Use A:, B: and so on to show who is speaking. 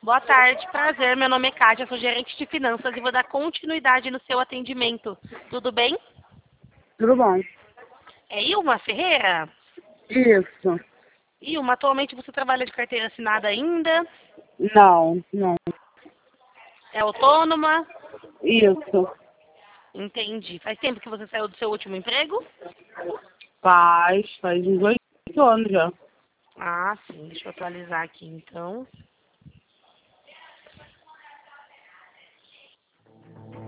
A: Boa tarde, prazer. Meu nome é Kátia, sou gerente de finanças e vou dar continuidade no seu atendimento. Tudo bem?
B: Tudo bom?
A: É Ilma Ferreira?
B: Isso.
A: Ilma, atualmente você trabalha de carteira assinada ainda?
B: Não, não.
A: É autônoma?
B: Isso.
A: Entendi. Faz tempo que você saiu do seu último emprego?
B: Faz uns 8 anos já.
A: Ah, sim. Deixa eu atualizar aqui, então.